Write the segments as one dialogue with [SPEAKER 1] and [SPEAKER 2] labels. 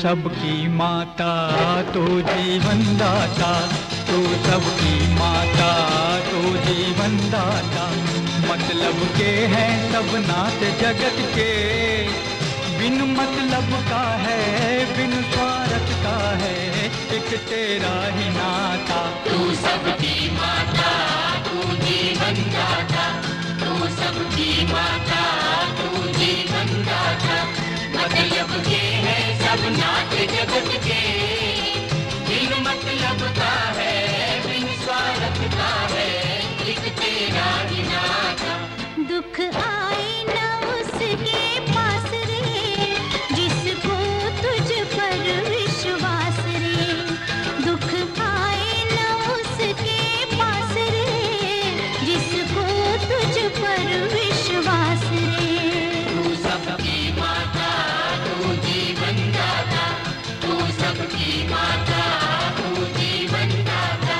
[SPEAKER 1] सबकी माता तू जीवन दाता, तू सबकी माता तू जीवन दाता। मतलब के हैं सब नाते जगत के, बिन मतलब का है बिन स्वार्थ का है एक तेरा ही नाता।
[SPEAKER 2] तू सबकी माता तू जीवन दाता, तू सबकी माता तू जीवन दाता। मतलब के है सब नाते जगत के, बिन मतलब का है बिन स्वार्थ का है एक तेरा ही नाता।
[SPEAKER 3] दुख आए न उसके पास रे जिसको तुझ पर विश्वास रे, दुख आए न उसके पास रे जिसको तुझ पर विश्वास रे।
[SPEAKER 2] तू सबकी माता तू जीवन दाता, तू सबकी माता तू जीवन दाता।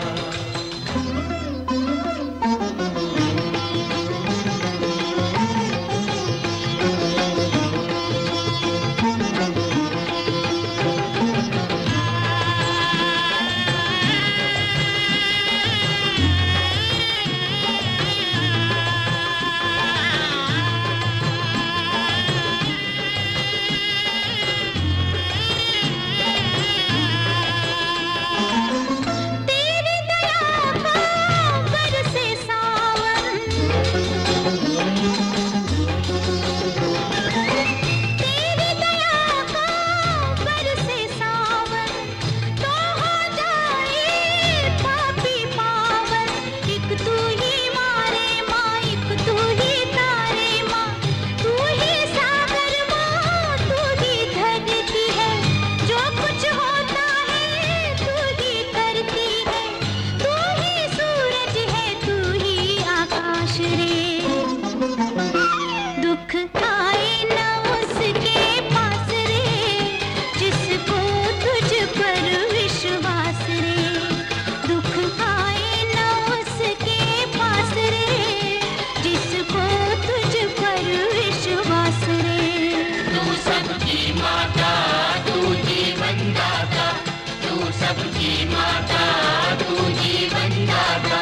[SPEAKER 2] सबकी माता तू जीवन दाता।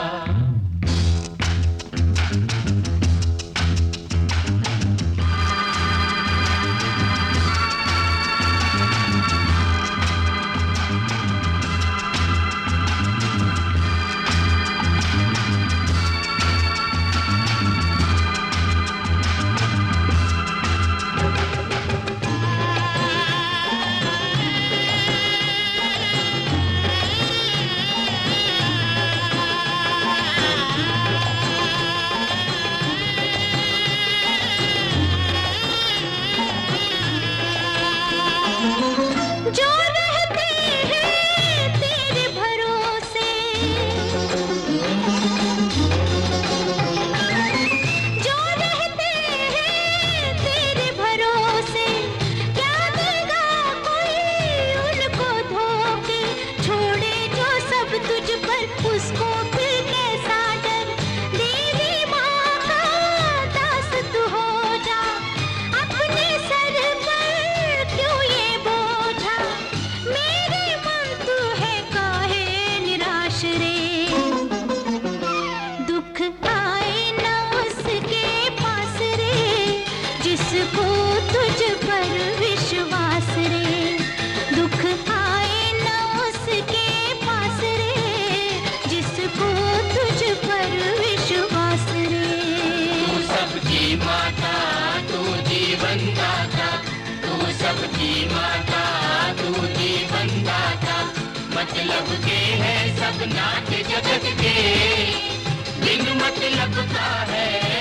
[SPEAKER 2] माता तू जीवन दाता, तू सबकी माता तू जीवन दाता। मतलब के है सब नाते जगत के, बिन मतलब का है